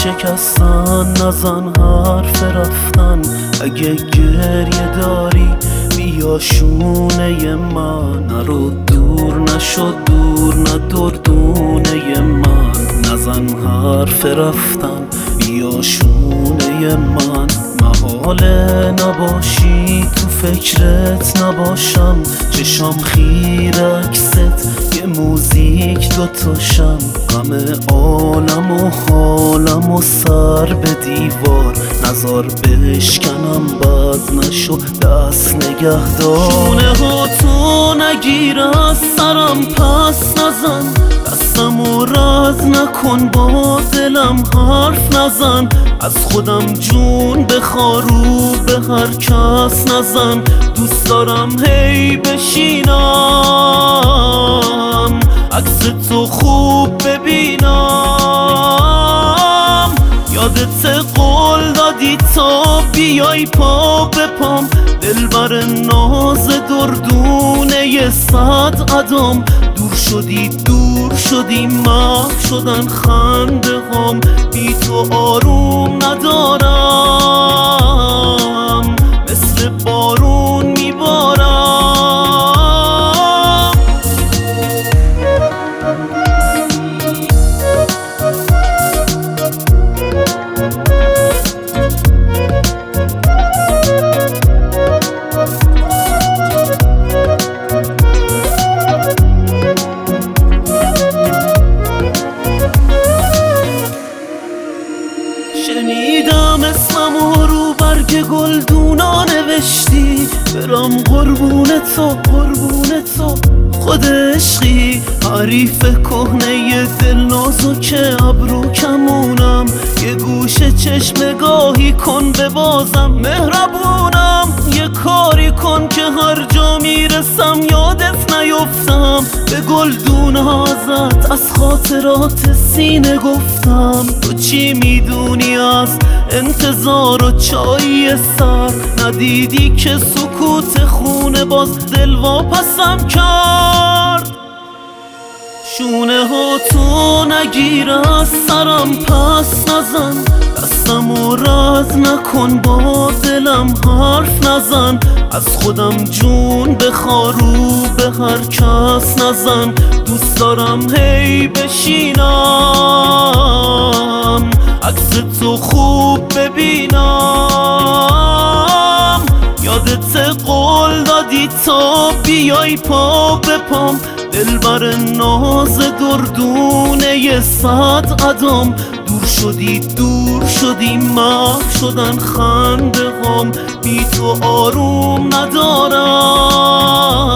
شکستن نزن حرف رفتن. اگه گریه داری بیا شونه من، نرو دور نشو دور ندردونه من. نزن حرف رفتن بیا شونه من. محاله نباشی تو فکرت نباشم، چشام خیره عکست یه موزیک دوتاشم. غم عالم و حالم و سر به دیوار، نزار بشکنم بد نشو دست نگهدار. شونه ها تو نگیر از سرم پس نزن، دستم و رد نکن با دلم حرف نزن. از خودم جون بخارو به هر کس نزن. دوست دارم هی بشینم عکس تو خوب ببینم. یادت قول دادی تا بیای پا به پام، دلبر ناز دردونه 100 عدم. دور شدی محو شدن خنده هم، بی تو آروم ندارم مثل بارون میبارم. شنیدم اسممو رو برگ گلدونا نوشتی، برام قربون تو خود عشقی. حریف کهنه دل نازک ابرو کمونم، یه گوشه چشم گاهی کن ببازم مهربونم. یه کاری کن که هر جا میرسم یادت نیفتم، به گلدون ازت از خاطرات سینه گفتم. تو چی میدونی از انتظار و چایی سر، ندیدی که سکوت خونه باز دل واپسم کرد. شونه ها تو نگیر از سرم پس نزن، دستم و رد نکن با دلم حرف نزن. از خودم جون بخارو به هر کس نزن. دوست دارم هی بشینم عکس تو خوب ببینم. یادت قول دادی تا بیای پا به پام، دلبر ناز دردونه 100 عدم. دور شدی محو شدن خنده هم، بی تو آروم ندارم.